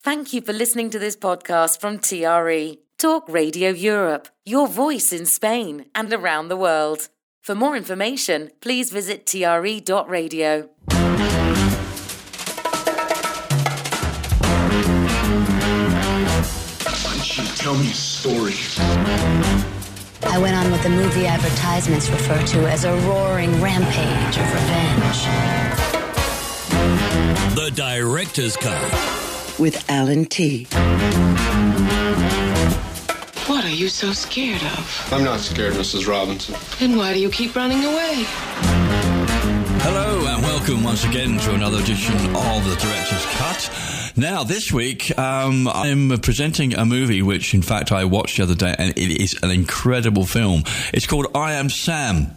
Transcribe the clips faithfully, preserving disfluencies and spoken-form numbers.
Thank you for listening to this podcast from T R E, Talk Radio Europe, your voice in Spain and around the world. For more information, please visit T R E dot radio. Why don't you tell me a story? I went on what the movie advertisements refer to as a roaring rampage of revenge. The Director's Cut. With Alan T. What are you so scared of? I'm not scared, Missus Robinson. Then why do you keep running away? Hello and welcome once again to another edition of The Director's Cut. Now, this week, um, I'm presenting a movie which, in fact, I watched the other day, and it is an incredible film. It's called I Am Sam.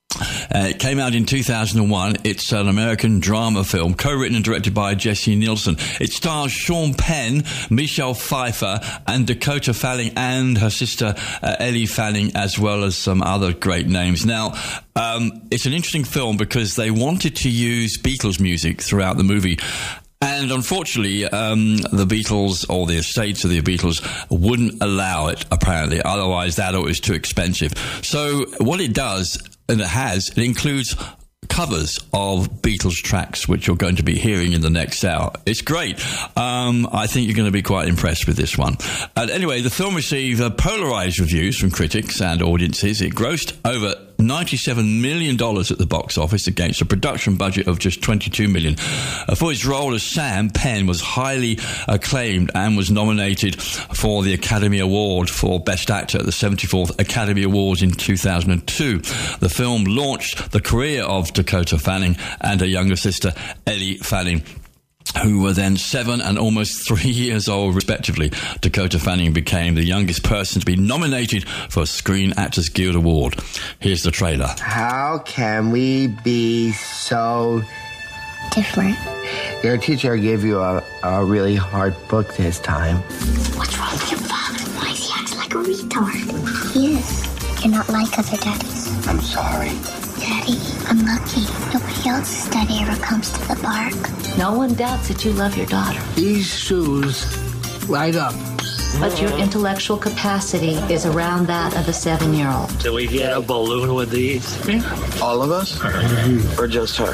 Uh, it came out in two thousand one. It's an American drama film, co-written and directed by Jesse Nielsen. It stars Sean Penn, Michelle Pfeiffer, and Dakota Fanning, and her sister uh, Ellie Fanning, as well as some other great names. Now, um, it's an interesting film because they wanted to use Beatles music throughout the movie. And unfortunately, um, the Beatles, or the estates of the Beatles, wouldn't allow it, apparently. Otherwise, that was too expensive. So what it does, and it has, it includes covers of Beatles tracks, which you're going to be hearing in the next hour. It's great. Um, I think you're going to be quite impressed with this one. And anyway, the film received uh, polarized reviews from critics and audiences. It grossed over ninety-seven million dollars at the box office against a production budget of just twenty-two million dollars. Uh, for his role as Sam, Penn was highly acclaimed and was nominated for the Academy Award for Best Actor at the seventy-fourth Academy Awards in two thousand two. The film launched the career of Dakota Fanning and her younger sister, Ellie Fanning, who were then seven and almost three years old, respectively. Dakota Fanning became the youngest person to be nominated for a Screen Actors Guild Award. Here's the trailer. How can we be so different? Your teacher gave you a, a really hard book this time. What's wrong with your father? Why is he acting like a retard? He is. You're not like other daddies. I'm sorry. Daddy, I'm lucky. Nobody else's daddy ever comes to the park. No one doubts that you love your daughter. These shoes light up. But your intellectual capacity is around that of a seven-year-old. Do we get a balloon with these? All of us? Or just her?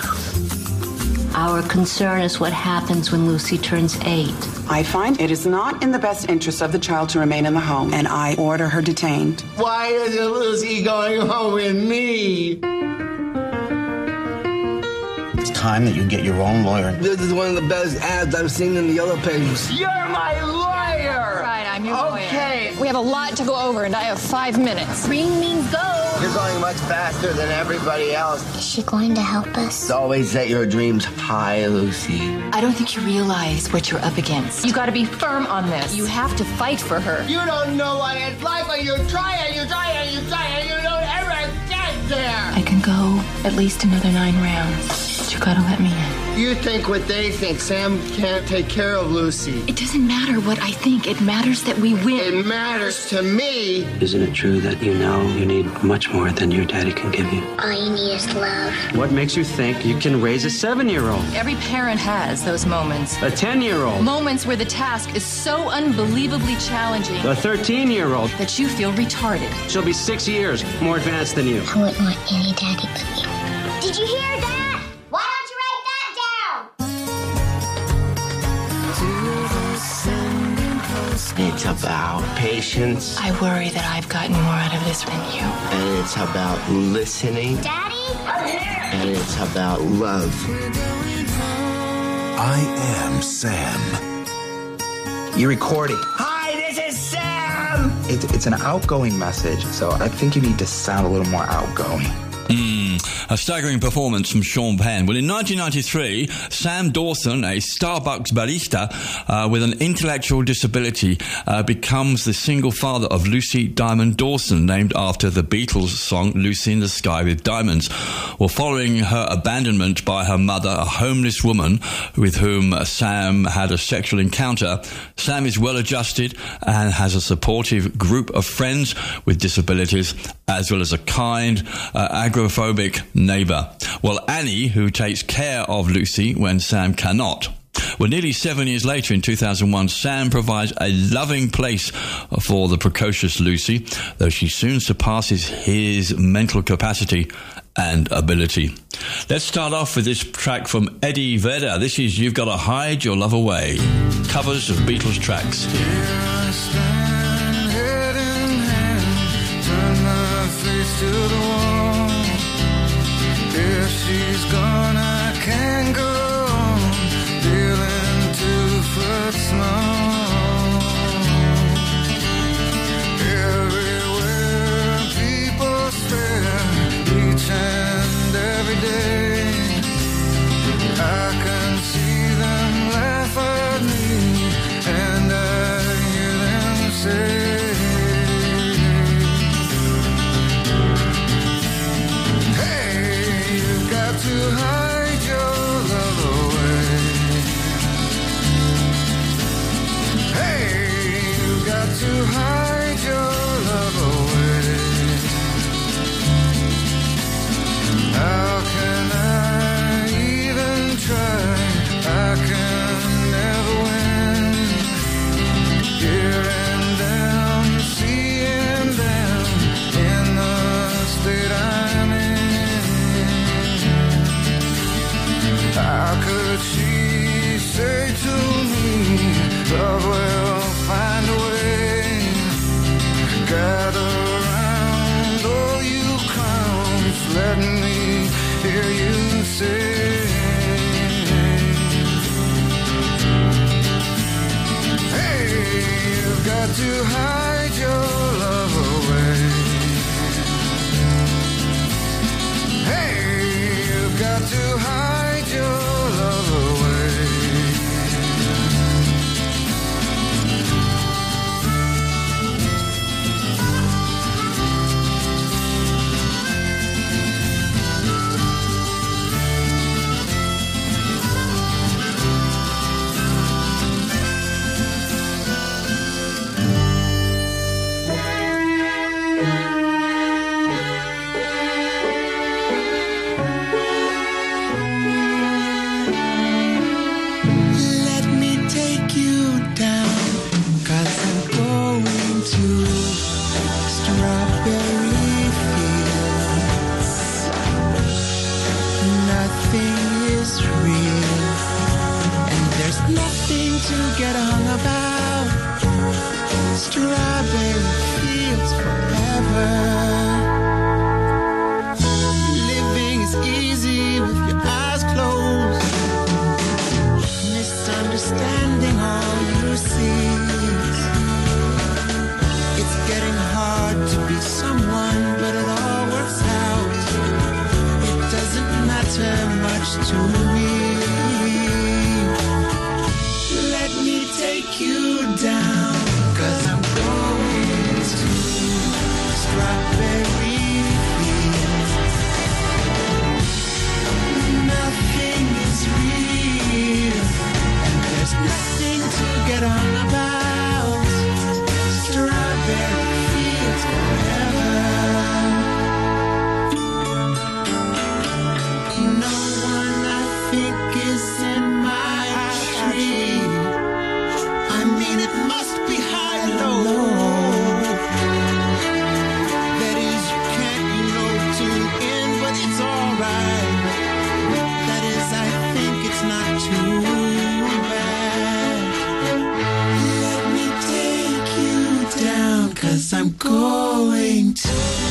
Our concern is what happens when Lucy turns eight. I find it is not in the best interest of the child to remain in the home, and I order her detained. Why isn't Lucy going home with me? It's time that you get your own lawyer. This is one of the best ads I've seen in the Yellow Pages. You're my lawyer! Right, I'm your lawyer. Okay. We have a lot to go over, and I have five minutes. Green means go. You're going much faster than everybody else. Is she going to help us? Always set your dreams high, Lucy. I don't think you realize what you're up against. You gotta be firm on this. You have to fight for her. You don't know what it's like when you try and you try and you try and you don't ever get there. I can go at least another nine rounds, but you gotta let me in. You think what they think. Sam can't take care of Lucy. It doesn't matter what I think. It matters that we win. It matters to me. Isn't it true that you know you need much more than your daddy can give you? All you need is love. What makes you think you can raise a seven-year-old? Every parent has those moments. A ten-year-old? Moments where the task is so unbelievably challenging. A thirteen-year-old? That you feel retarded. She'll be six years more advanced than you. I wouldn't want any daddy but you. Did you hear that? Why don't you write that down? It's about patience. I worry that I've gotten more out of this than you. And it's about listening. Daddy? I'm here! And it's about love. I Am Sam. You're recording. Hi, this is Sam! It's, it's an outgoing message, so I think you need to sound a little more outgoing. Mm, a staggering performance from Sean Penn. Well, in nineteen ninety-three, Sam Dawson, a Starbucks barista uh, with an intellectual disability, uh, becomes the single father of Lucy Diamond Dawson, named after the Beatles song Lucy in the Sky with Diamonds. Well, following her abandonment by her mother, a homeless woman with whom Sam had a sexual encounter, Sam is well adjusted and has a supportive group of friends with disabilities, as well as a kind, uh, agoraphobic neighbour. Well, Annie, who takes care of Lucy when Sam cannot. Well, nearly seven years later, in two thousand one, Sam provides a loving place for the precocious Lucy, though she soon surpasses his mental capacity and ability. Let's start off with this track from Eddie Vedder. This is You've Gotta Hide Your Love Away. Covers of Beatles tracks. Here I stand, head in hand, turn my face to the wall. If she's gone, I can't go on, feeling two foot small. Everywhere people stare, each and every day, I can see them laugh at me, and I hear them say, hey, you've got to hide your love away. Hey, you've got to hide your love away. How can I even try? I can never win. Here and down, seeing them in the state I'm in. How could she say to me, love will find a way? Gather round, all you clowns, let me hear you say, hey, you've got to hide your love away. Hey, you've got to hide your love away. Let me take you down, 'cause I'm going to strawberry fields. Nothing is real, and there's nothing to get hung about. Strawberry fields forever. Living is easy with your eyes closed, misunderstanding all you see. It's getting hard to be someone, but it all works out. It doesn't matter much to me. Let me take you down, 'cause I'm going to strawberry fields. Nothing is real, and there's nothing to get on about. Strawberry fields forever. No one I think is in my tree. I mean, it must be high and low. That is, you can't, you know, tune in, but it's alright. That is, I think it's not too bad. Let me take you down, 'cause I'm going to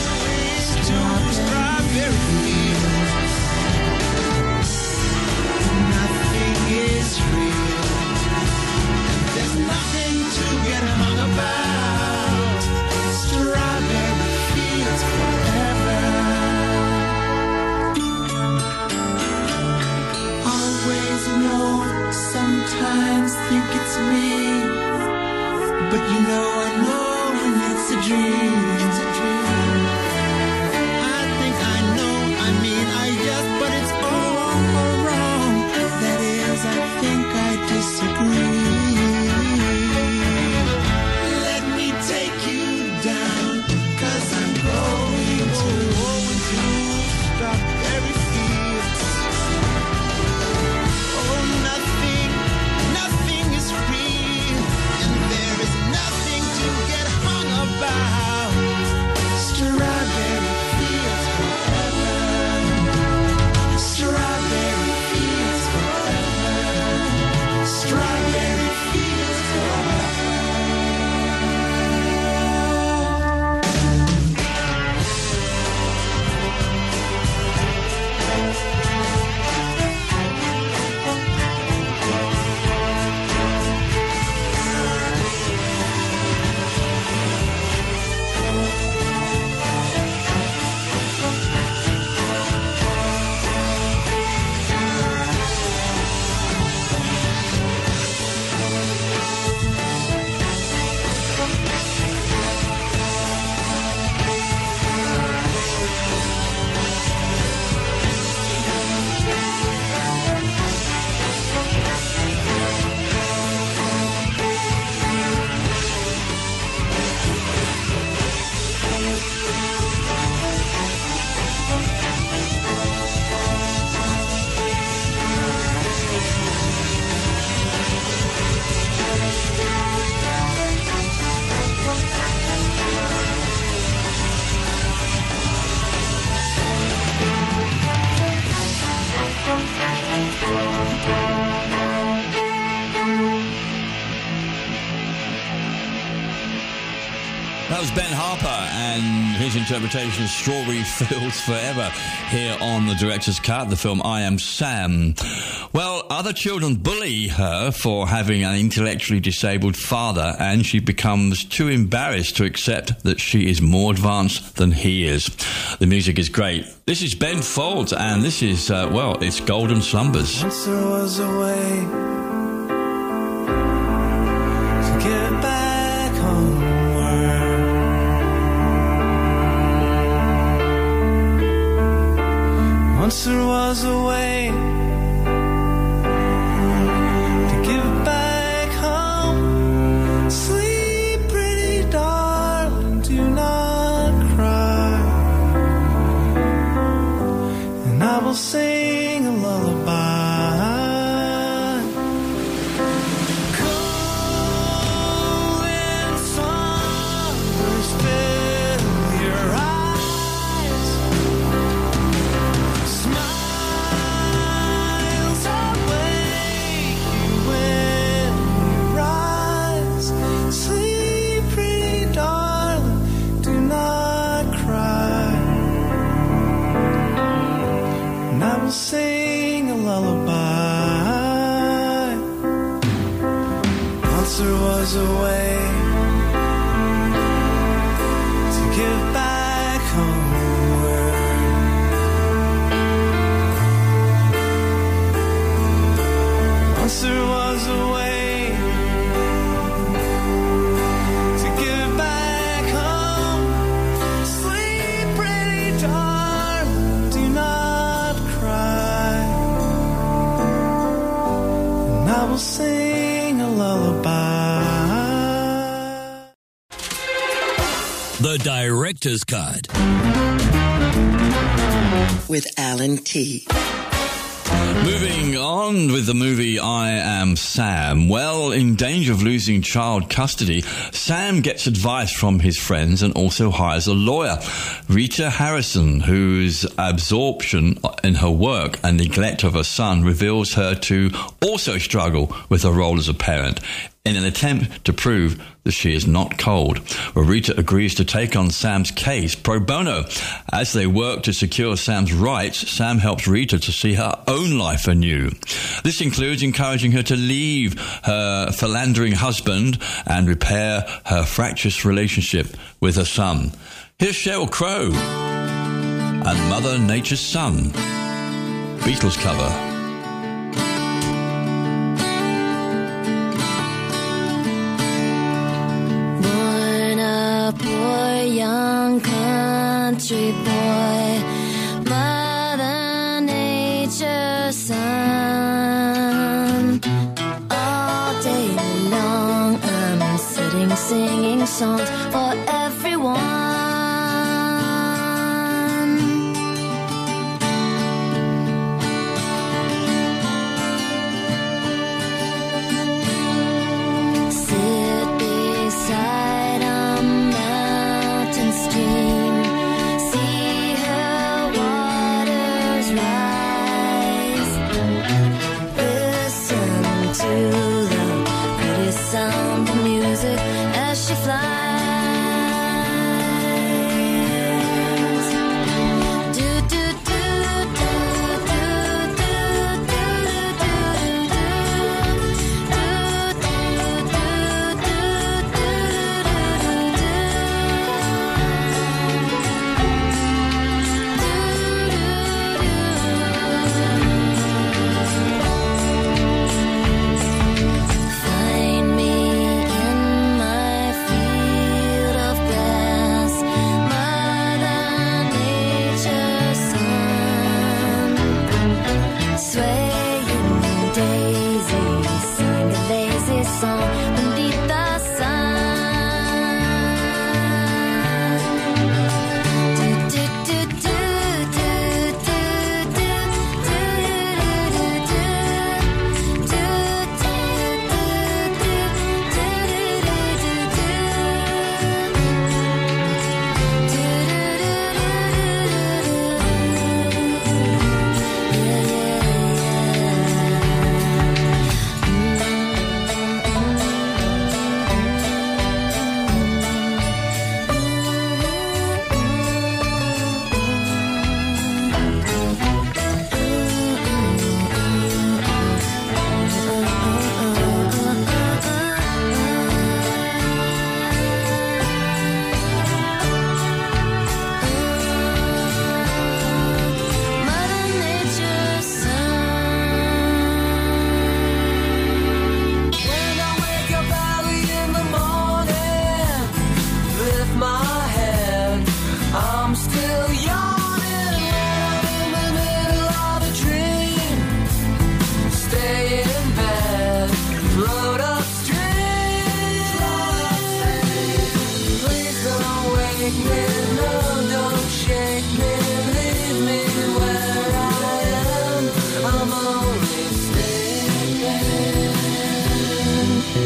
strawberry fields. Nothing is real, and there's nothing to get hung about. Strawberry fields forever. Always know, sometimes think it's me, but you know I know when it's a dream. It's a dream. I think I know, I mean I guess, but it's all wrong. That is, I think I disagree. Let me take you down, 'cause I'm going to strawberry fields. Oh, nothing That was Ben Harper and his interpretation of Strawberry Fields Forever here on the director's cut, the film I Am Sam. Well, other children bully her for having an intellectually disabled father, and she becomes too embarrassed to accept that she is more advanced than he is. The music is great. This is Ben Folds, and this is, uh, well, it's Golden Slumbers. Once there was a way to get back homeward. Once there was a way to give back home. Sleep, pretty darling, do not cry, and I will sing a lullaby. Sing a lullaby. Once there was a way to give back homeward. Once there was a way to give back home. Sleep, pretty darling, do not cry. I will sing a lullaby. The Director's Cut with Alan T. Moving on with the movie I Am Sam. Well, in danger of losing child custody, Sam gets advice from his friends and also hires a lawyer. Rita Harrison, whose absorption in her work and neglect of her son reveals her to also struggle with her role as a parent, in an attempt to prove that she is not cold. Well, Rita agrees to take on Sam's case pro bono. As they work to secure Sam's rights, Sam helps Rita to see her own life anew. This includes encouraging her to leave her philandering husband and repair her fractious relationship with her son. Here's Sheryl Crow and Mother Nature's Son, Beatles cover. Poor young country boy, Mother Nature's son. All day long I'm sitting singing songs for everyone. Sit beside a mountain stream, see her waters rise. Listen to the pretty sound of music as she flies.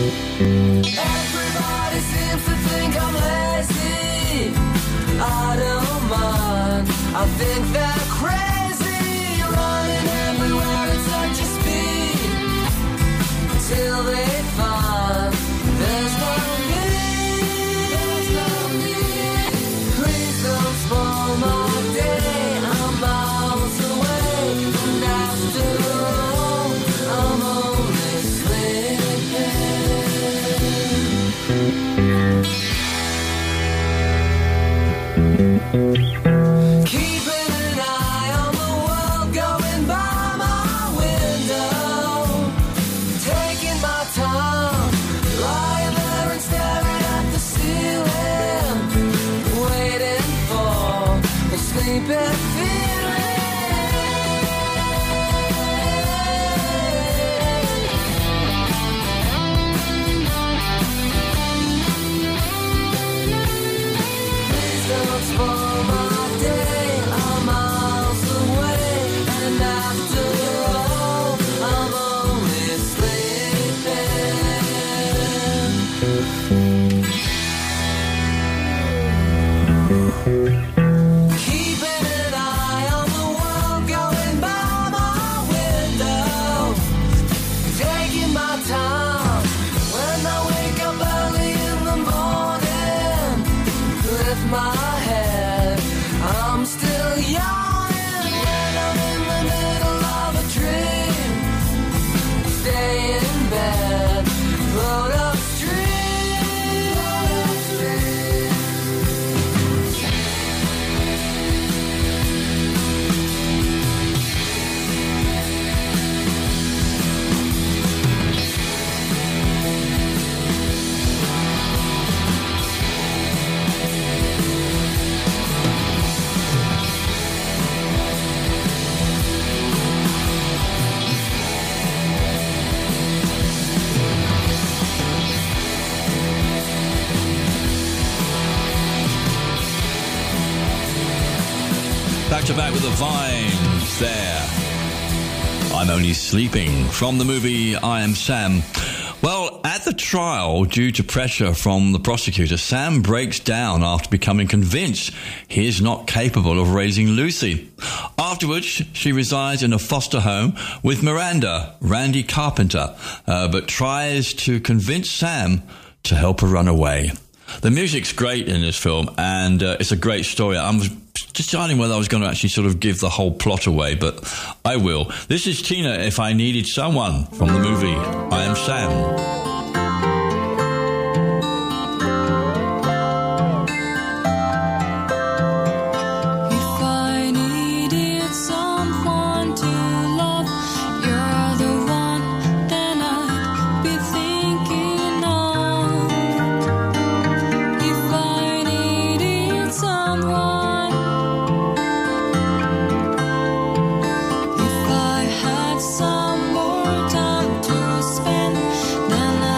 Everybody seems to think I'm lazy. I don't mind. I think they're crazy, running everywhere at such a speed, till they find there's no need. There's no need. Please don't spoil my day. I'm miles away, and after all, I'm only sleeping. Keeping an eye on the world going by my window, taking my time, lying there and staring at the ceiling, waiting for the sleeping for my day, I'm miles away, and after all, I'm only sleeping. Keeping an eye on the world going by my window, taking my time. When I wake up early in the morning, lift my I'm still yawning when I'm in the middle of a dream. Stay in bed, float upstream, float upstream. Back to back with the Vines there. I'm Only Sleeping from the movie I Am Sam. Well, at the trial, due to pressure from the prosecutor, Sam breaks down after becoming convinced he is not capable of raising Lucy. Afterwards, she resides in a foster home with Miranda, Randy Carpenter, uh, but tries to convince Sam to help her run away. The music's great in this film, and uh, it's a great story. I was deciding whether I was going to actually sort of give the whole plot away, but I will. This is Tina, If I Needed Someone, from the movie I Am Sam. Some more time to spend than I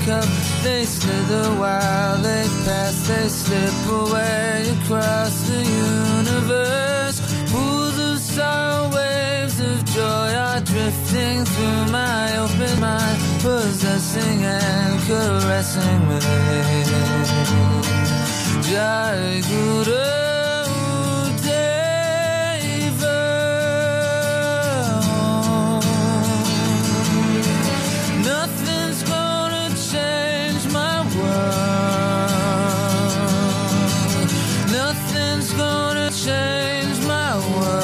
cup. They slither while they pass, they slip away across the universe. Pools of sorrow, waves of joy are drifting through my open mind, possessing and caressing me. Jai Guru Deva. Nothing's gonna change my world. Nothing's gonna change my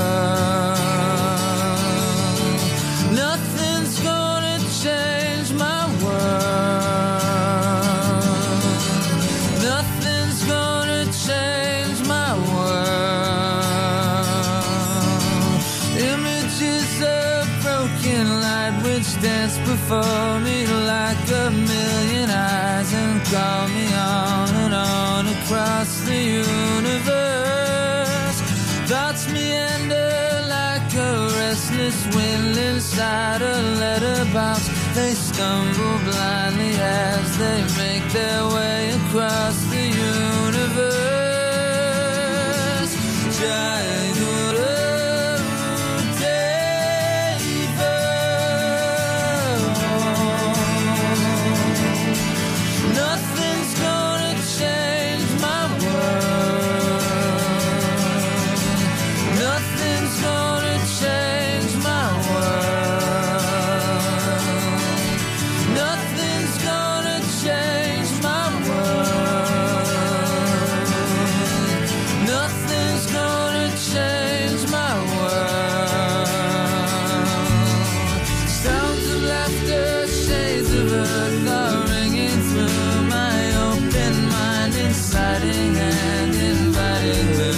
world. Nothing's gonna change my world. Nothing's gonna change my world. Images of broken light which dance before me like a million eyes and call me on and on across the universe. Thoughts meander like a restless wind inside a letterbox. They stumble blindly as they make their way across the universe. Jai Guru Deva. Nothing's gonna change my world. Nothing's gonna change my world. Nothing's gonna change my world. Nothing's gonna change my world. Sounds of laughter, shades of earth are ringing through my open mind, inciting and inviting me.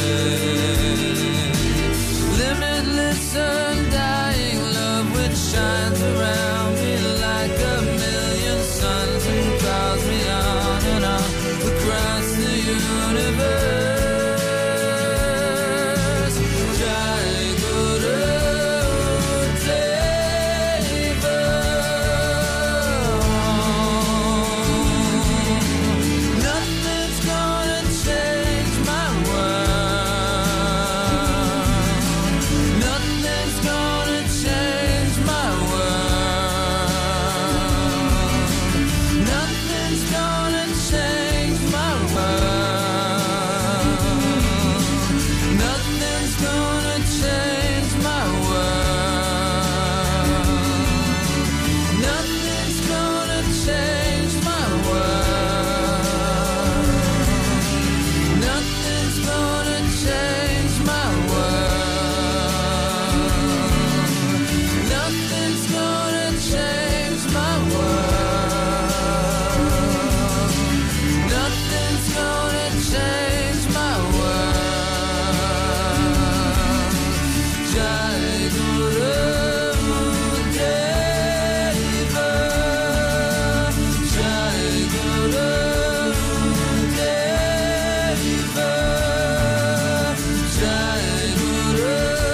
Limitless, undying love which shines around me like a million suns and calls me on and on across the universe. Jai Guru Deva. Nothing's gonna change my world. Nothing's gonna change my world. Nothing's gonna change my world. Nothing's gonna change my world. Nothing's gonna change my world. Nothing's gonna change my world. Nothing's gonna change my world. Nothing's gonna change my world. Jai Guru Deva. Jai Guru Deva. Jai Guru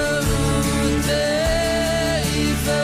Deva.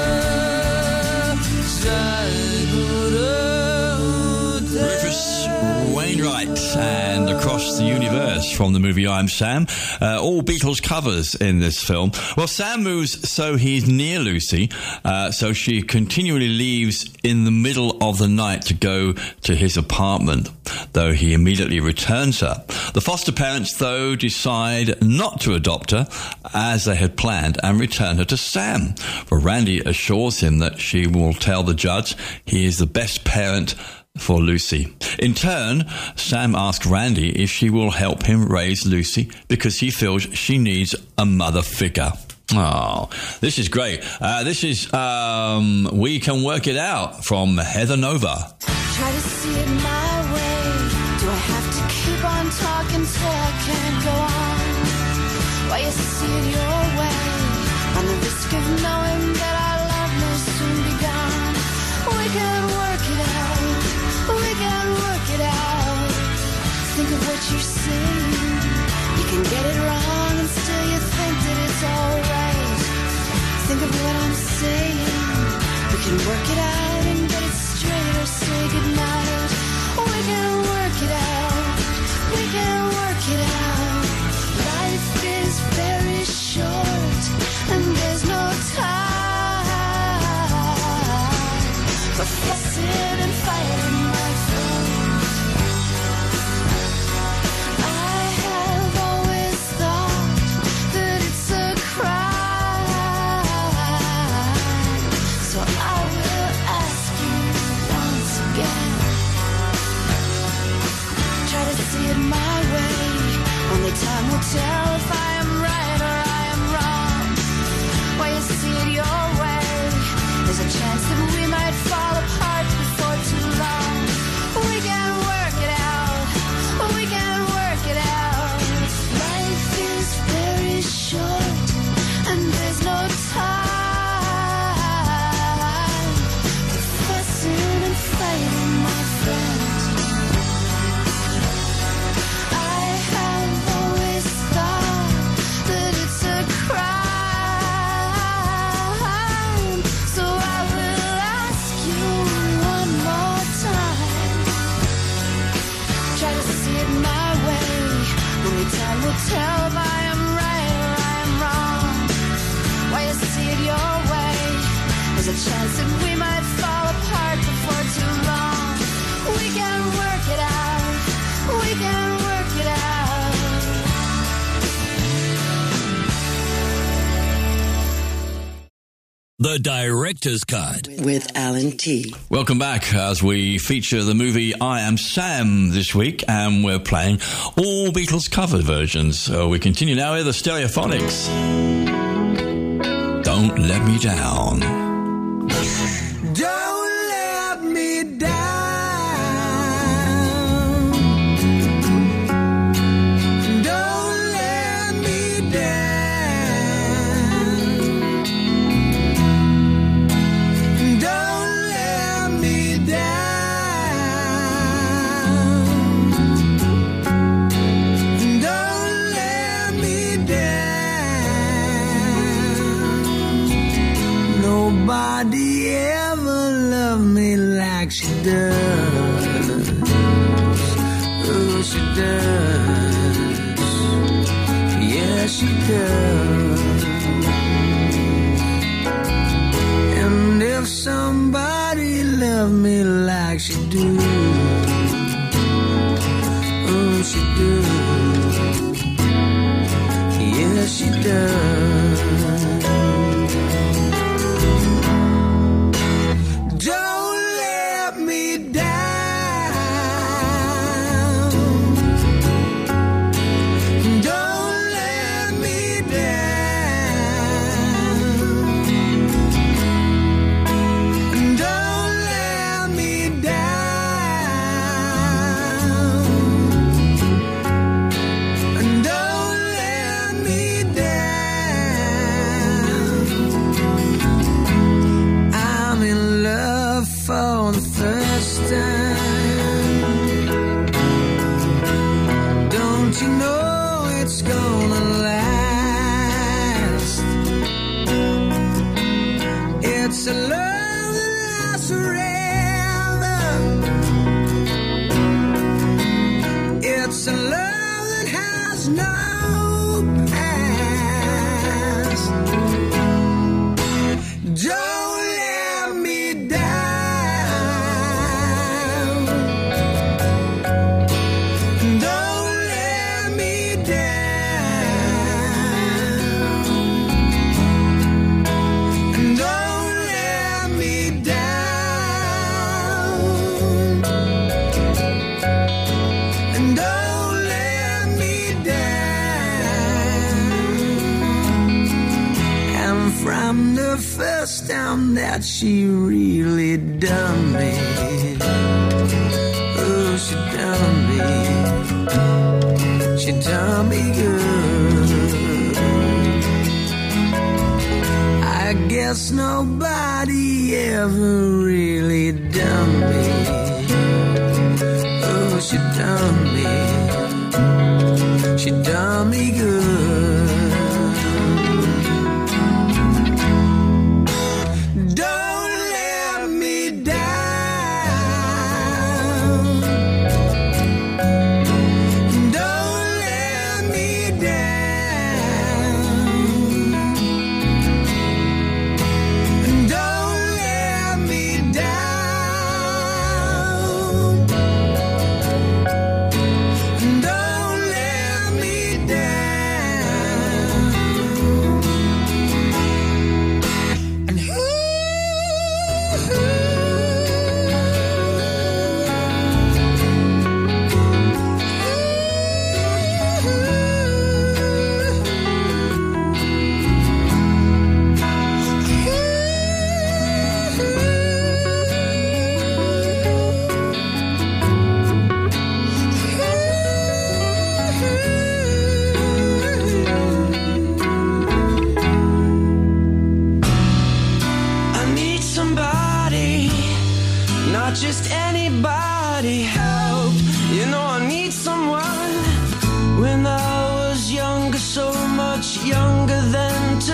Jai Guru Deva. Rufus Wainwright and Across the Universe from the movie I'm Sam. Uh, all Beatles covers in this film. Well, Sam moves so he's near Lucy, uh, so she continually leaves in the middle of the night to go to his apartment, though he immediately returns her. The foster parents, though, decide not to adopt her as they had planned and return her to Sam, for Randy assures him that she will tell the judge he is the best parent for Lucy. In turn, Sam asks Randy if she will help him raise Lucy because he feels she needs a mother figure. Oh, this is great. Uh, this is um, We Can Work It Out from Heather Nova. Try to see it my way. Do I have to keep on talking till I can't go on? Why you see it your way? On the risk of knowing that our love may soon be gone. We can work it out. We can work it out. Think of what you're saying. You can get it wrong and still you think that it's alright. Think of what I'm saying. We can work it out and get it straight never say goodnight. We can work it out. We can work it out. Life is very short, and there's no time for fussing and fighting, my friend. I have always thought that it's a crime, so I will ask you once again. Try to see it my way. Only time will tell if I am right or I am wrong. While you see it your way, there's a chance that we might fall apart before too long. We can work it out. We can work it out. Life is very short, and there's no time for fussing and fighting, my friend. I have always thought that it's a crime, so I will ask you one more time. Try to see it my way. Only time will tell if I am right or I am wrong. While you see it your way, there's a chance that we might fall apart before too long. We can work it out. We can work it out. The Director's Cut. With Alan T. Welcome back as we feature the movie I Am Sam this week, and we're playing all Beatles cover versions. So we continue now with the Stereophonics. Don't Let Me Down. Don't let me down. Don't let me down. Don't let me down. Don't let me down. Nobody ever loved me like she does. Oh, she does. Yeah, she does. And if somebody loved me like she do, oh, she do. Yeah, she does. Don't let me down. Don't let me down. Don't let me down. Don't let me down. I'm in love for the first time. Don't you know it's gonna last? It's a love that lasts forever. It's a love that has no past. Don't let me down. Don't let me down. Don't let me down. Don't let me down. And from the first time that she really done me, oh, she done me, she done me good. I guess nobody ever really done me, oh, she done me, she done me good. Don't let me down.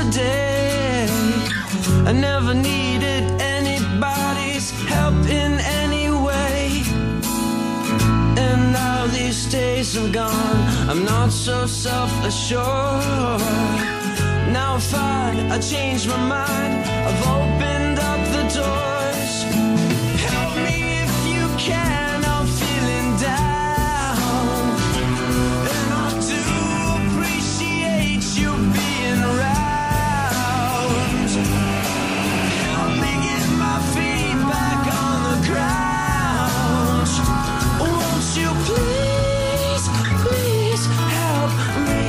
today. I never needed anybody's help in any way. And now these days have gone, I'm not so self-assured. Now I find I changed my mind, I've opened up the doors. Help me if you can, I'm feeling down. And I do appreciate you being around. Help me get my feet back on the ground. Won't you please, please help me?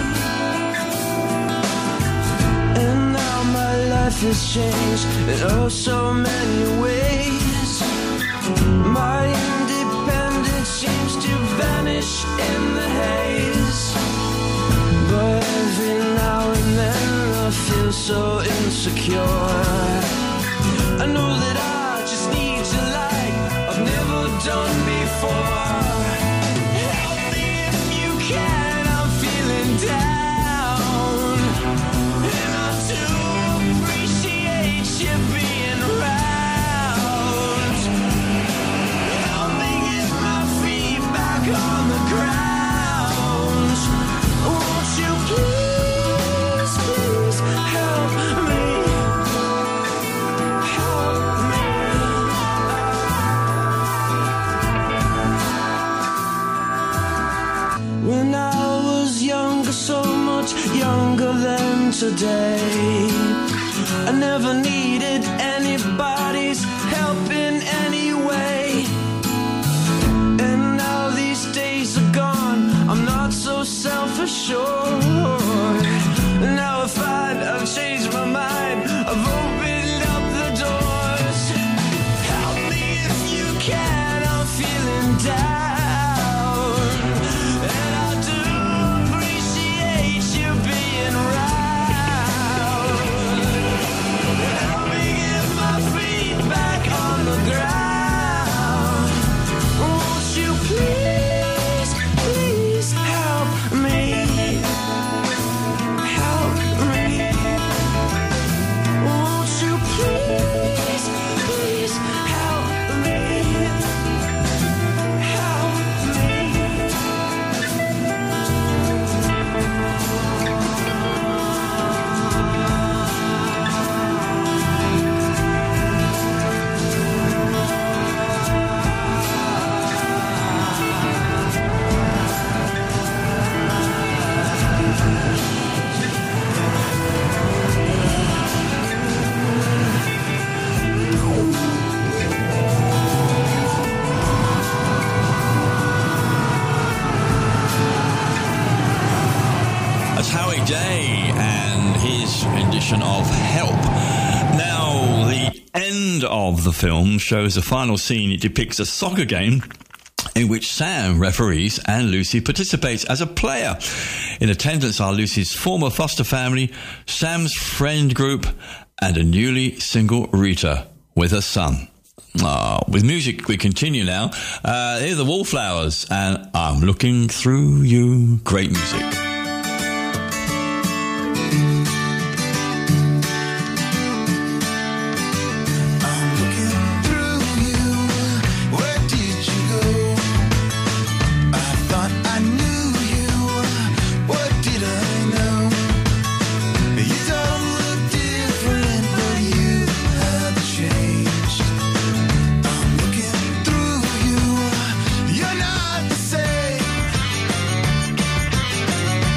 And now my life has changed in oh so many ways. My independence seems to vanish in the haze. But every now and then I feel so insecure. I know that I just need you like I've never done before. Help me if you can, I'm feeling down. And I do appreciate you being around. Help me get my feet back on the ground. Won't you please, please help me? Help me. When I was younger, so much younger than today, I never needed anybody's help in any way. And now these days are gone, I'm not so self-assured. Now I find I've changed my mind, I've opened up the doors. Help me if you can, I'm feeling down. And I do appreciate you being around. Help me get my feet back on the ground. Won't you please, please help me? Help me. Won't you please, please help me? Help me. That's Howie Day and his rendition of Help. Now, the end of the film shows the final scene. It depicts a soccer game in which Sam referees and Lucy participates as a player. In attendance are Lucy's former foster family, Sam's friend group, and a newly single Rita with her son. Ah, with music, we continue now. Uh, here are the Wallflowers, and I'm Looking Through You. Great music. You're not the same.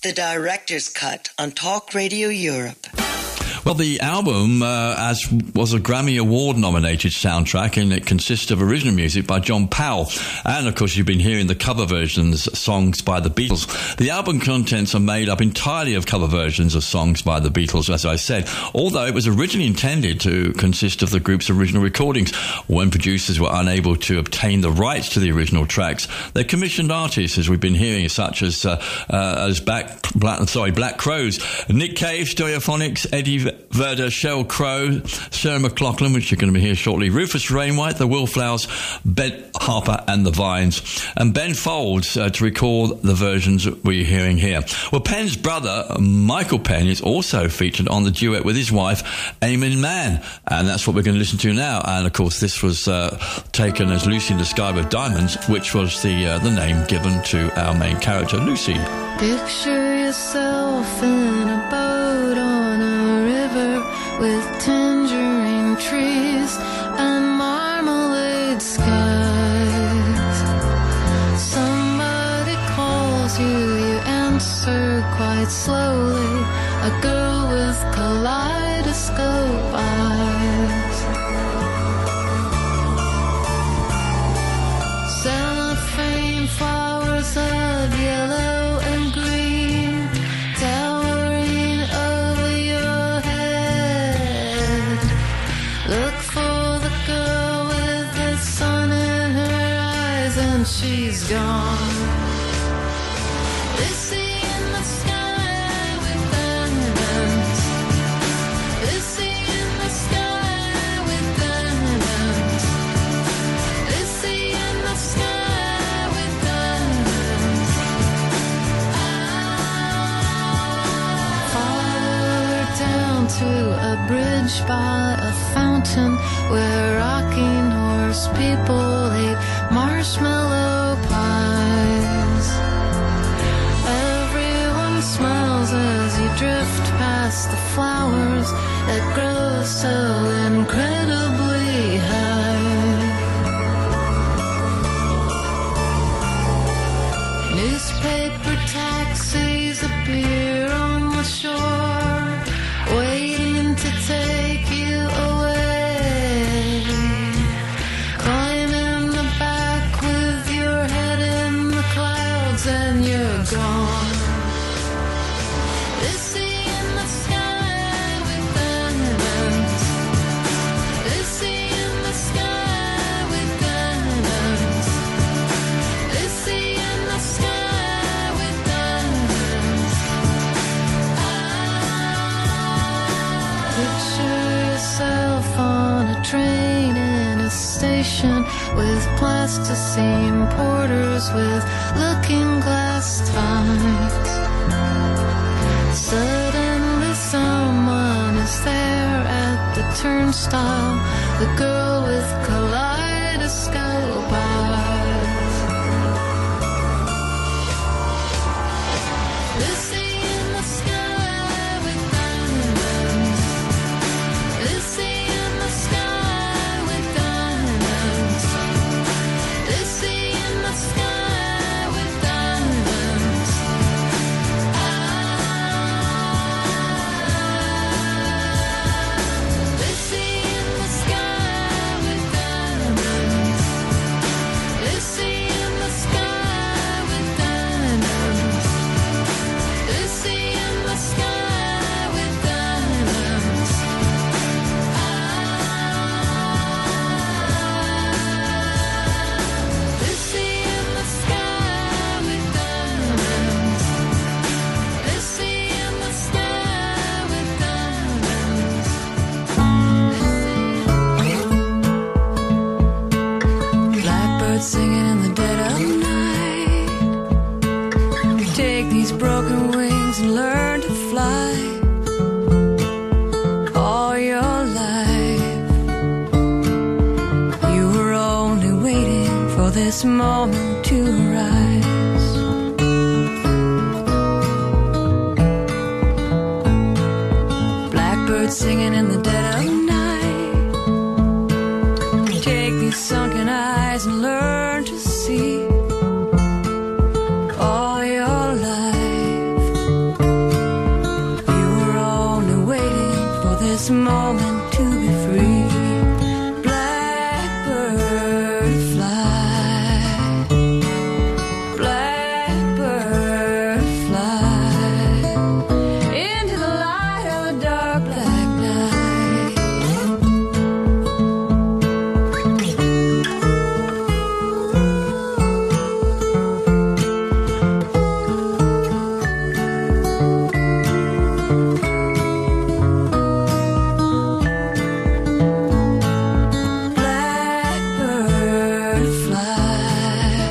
The Director's Cut on Talk Radio Europe. Well, the album uh, as was a Grammy Award-nominated soundtrack, and it consists of original music by John Powell. And, of course, you've been hearing the cover versions, songs by the Beatles. The album contents are made up entirely of cover versions of songs by the Beatles, as I said, although it was originally intended to consist of the group's original recordings. When producers were unable to obtain the rights to the original tracks, they commissioned artists, as we've been hearing, such as uh, uh, as Black, Black, sorry, Black Crowes, Nick Cave, Stereophonics, Eddie Vedder, Sheryl Crow, Sarah McLachlan, which you're going to be here shortly, Rufus Wainwright, the Wallflowers, Ben Harper and the Vines, and Ben Folds uh, to record the versions that we're hearing here. Well, Penn's brother, Michael Penn, is also featured on the duet with his wife, Amen Mann, and that's what we're going to listen to now. And, of course, this was uh, taken as Lucy in the Sky with Diamonds, which was the, uh, the name given to our main character, Lucy. Picture yourself in a boat on a river with tangerine trees and marmalade skies. Somebody calls you, you answer quite slowly. A girl with kaleidoscope eyes. Cellophane flowers of yellow and green towering over your head. Look for the girl with the sun in her eyes and she's gone. Lucy in the sky with diamonds. Lucy in the sky with diamonds. Lucy in the sky with diamonds. Follow her down to a bridge by a fountain where rocking horse people ate marshmallow pies. Everyone smiles as you drift past the flowers that grow so incredibly high. Newspaper taxis appear on the shore, waiting to take you away. Climb in the back with your head in the clouds and you're gone. Lucy in the sky with diamonds. Lucy in the sky with diamonds. Lucy in the sky with diamonds. Picture yourself on a train in a station with plasticine porters with looking glass ties. Suddenly someone is there at the turnstile, the girl with kaleidoscope eyes. Lucy in the sky with diamonds. Lucy in the sky with diamonds. Lucy in the sky with diamonds. Lucy in the sky with diamonds. Lucy in the sky with diamonds. Lucy in the sky with diamonds. Lucy in the sky with diamonds. Lucy in the sky with diamonds. Blackbird singing in the dead of night. Take these broken wings and learn to fly. All your life you were only waiting for this moment to rise. Blackbird singing in the dead of night. Take these sunken eyes and learn to see. All your life this moment to be free. Blackbird fly, blackbird fly into the light of a dark black night. Blackbird fly,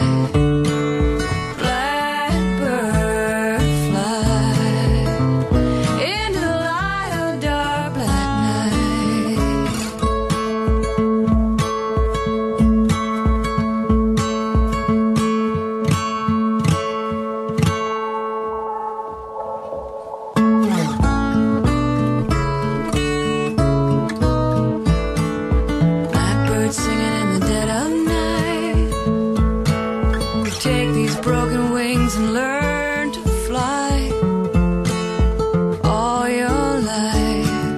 blackbird fly into the light of a dark black night. Blackbird singing in the dead of night. Take these broken wings and learn to fly all your life.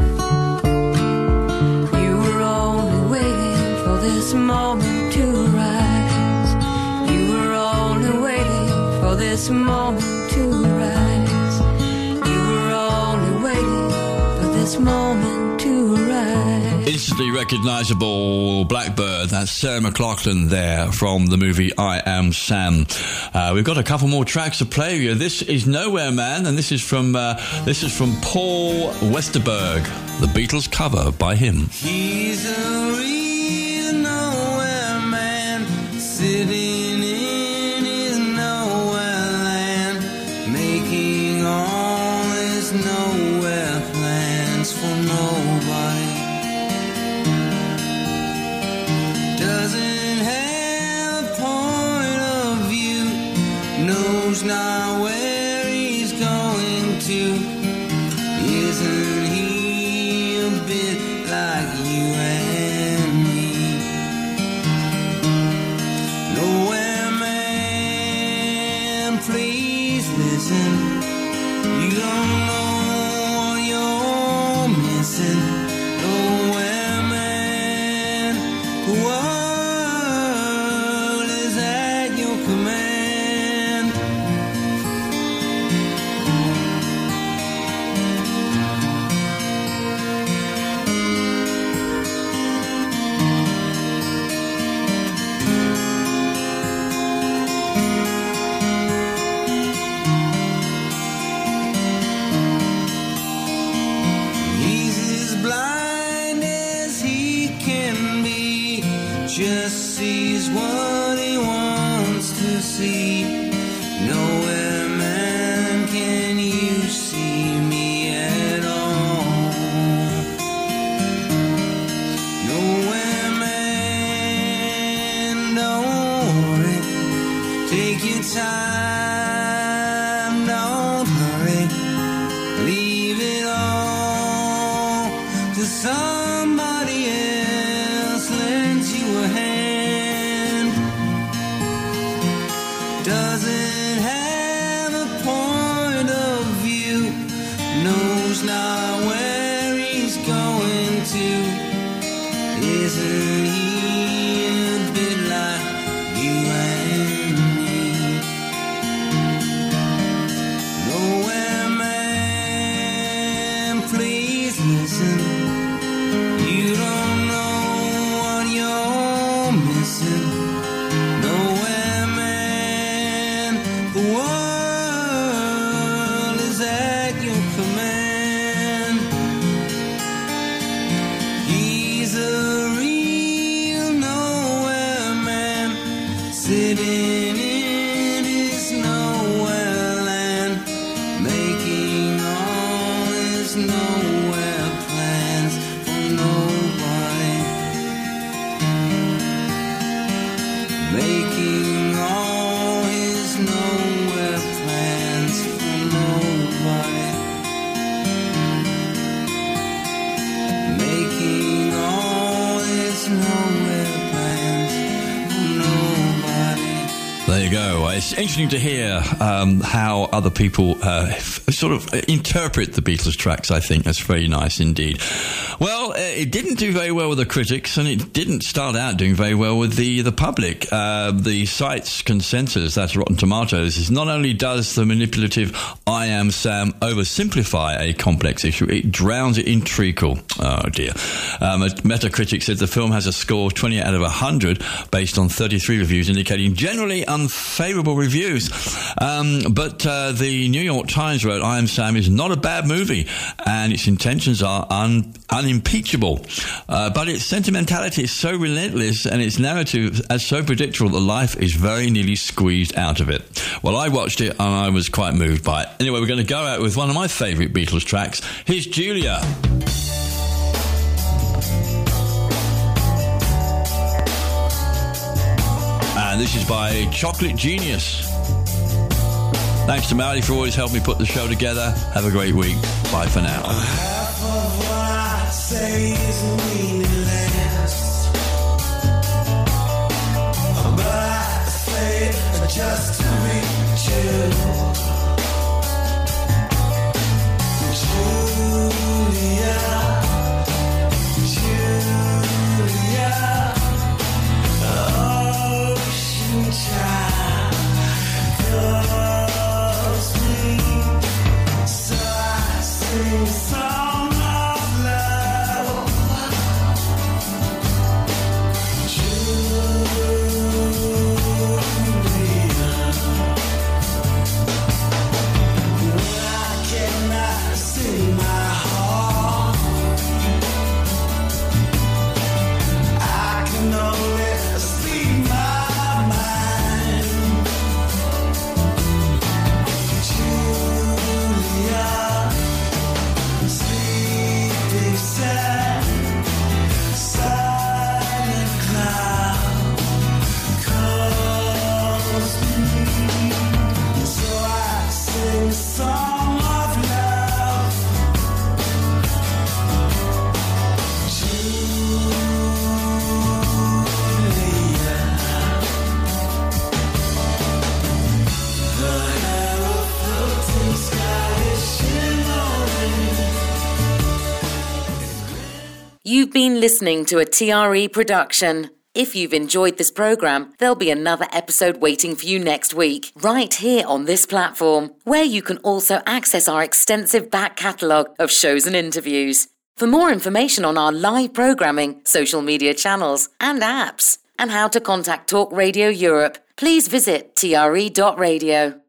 You were only waiting for this moment to rise. You were only waiting for this moment to rise. You were only waiting for this moment to rise. Instantly recognisable Blackbird. That's Sarah McLachlan there from the movie I Am Sam. Uh, we've got a couple more tracks to play here. This is Nowhere Man, and this is from uh, this is from Paul Westerberg, the Beatles cover by him. He's a real nowhere man, sitting in his nowhere land, making all his nowhere plans for nobody. Doesn't have a point of view, knows not where he's going to. Isn't he a bit like you and me? Nowhere man, please listen. You don't know what you're missing. Nowhere man, the world is at your command. He's as blind as he can be, just sees what he wants to see. Nowhere man, can you see me at all? Nowhere man, don't worry, take your time, don't hurry, leave it all to somebody else, lend you a hand. Doesn't have a point of view, knows not where he's going to. Isn't he a bit like you and me? Nowhere man, please listen. You don't know what you're missing. Nowhere man, the world is at your command. He's a real nowhere man, sitting in his nowhere land, making all his nowhere plans. it's interesting to hear um, how other people uh, f- sort of interpret the Beatles tracks, I think. That's very nice indeed. Well, it didn't do very well with the critics, and it didn't start out doing very well with the, the public. Uh, the site's consensus, that's Rotten Tomatoes, is not only does the manipulative I Am Sam oversimplify a complex issue, it drowns it in treacle. Oh, dear. Um, Metacritic said the film has a score of twenty out of one hundred based on thirty-three reviews, indicating generally unfavourable reviews. Um, but uh, the New York Times wrote, I Am Sam is not a bad movie, and its intentions are un- unimpeachable. Uh, but its sentimentality is so relentless, and its narrative as so predictable that life is very nearly squeezed out of it. Well, I watched it, and I was quite moved by it. Anyway, we're going to go out with one of my favourite Beatles tracks. Here's Julia. And this is by Chocolate Genius. Thanks to Maddie for always helping me put the show together. Have a great week. Bye for now. Half of what I say is meaningless, but I say it just to reach you. Julia, Julia, ocean child, calls me, so I sing a song of love. You've been listening to a T R E production. If you've enjoyed this program, there'll be another episode waiting for you next week, right here on this platform, where you can also access our extensive back catalogue of shows and interviews. For more information on our live programming, social media channels and apps, and how to contact Talk Radio Europe, please visit T R E dot radio.